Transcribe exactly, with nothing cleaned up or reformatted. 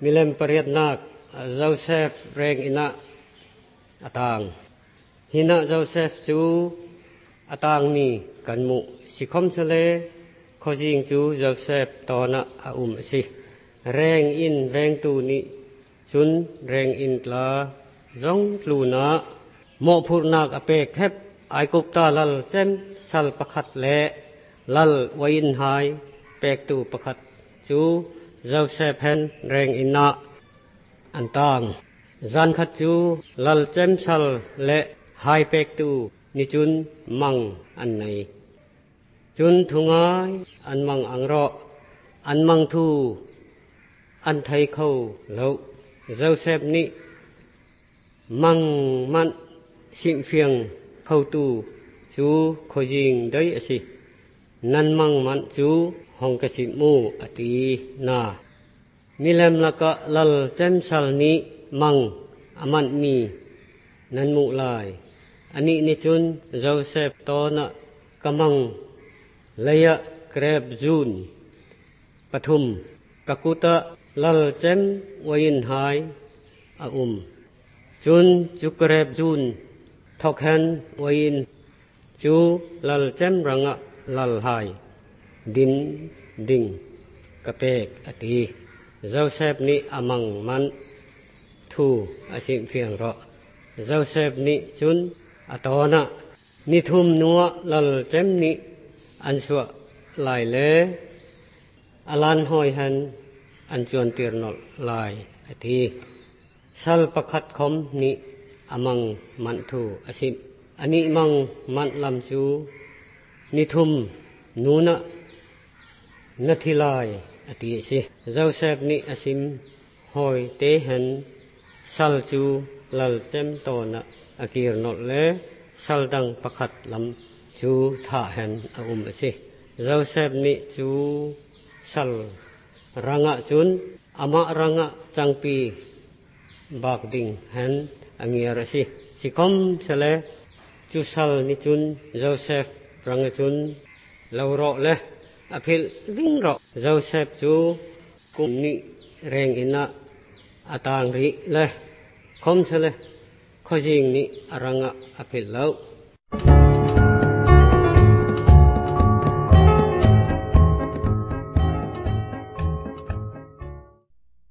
มิเลมปริยนักโจเซฟเรงอินะอตางหินะโจเซฟจูอตางนี้กันมุสิคมเสเลขจิงจูโจเซฟตอนะอาอุมสิเรงอินเวงตูนี้จุนเรงอินลาจงลูนะโมพูนักอเปกเฮบไอกุปตาลัลเจมสัลประคัดเละลัลวินไฮเปกตูประคัดจูโจเซฟเฮนเรงอินะอันตางจันขัดจูลัลเจมสัลเละไฮเปกตูนิจุนมังอันไหนจุนทุงไงอันมังอังรออันมังทูอันไทยเขาเลวโจเซฟนี้มังมันสิมเฟียงเขาตูจูขยิงได้สินันมังมันจูห้องกสิมูอตีนามิเลมละกะลัลเจมสัลนี้มังอามันมีนันมุลายอันนี้นิจุนโจเซฟตอนะกำมังเลยะเกรบจูนปฐุมกกุตะลัลเจมวินไฮอาอุมจุนจุเกรบจูนทอกเฮนวินจูลัลเจมรังะลัลไฮดินดิงกะเปกอตีโจเซฟนี้อามังมันทูอาสิมเฟียงรอโจเซฟนี้จุนอตอนะนิทุมนัวลัลเจมนี้อันสัวลายเลอลันหอยหันอันจวนตีรนอลายอทีสัลประคัดคมนี้อามังมันทูอาสิมอันนี้มังมันลำจูนิทุมนูนะนัทิลายอติสิโจเซฟนี้อาสิมหอยเตหันสัลจูลัลเจมโตนะอากีรนอเลสัลดังประคัดลำจูท่าหันอาอุมสิโจเซฟนี้จูสัลรังะจุนอามารังะจังปีบากดิงหันอังเงียรสิสิคมเสเลจูสัลนิจุนโจเซฟรังะจุนลาวรอเลอภิลวิ่งรอโจเซฟจูกุมนิเรงอินะอาตางริเลคมเสเลขจิงนิรังะอภิลเลว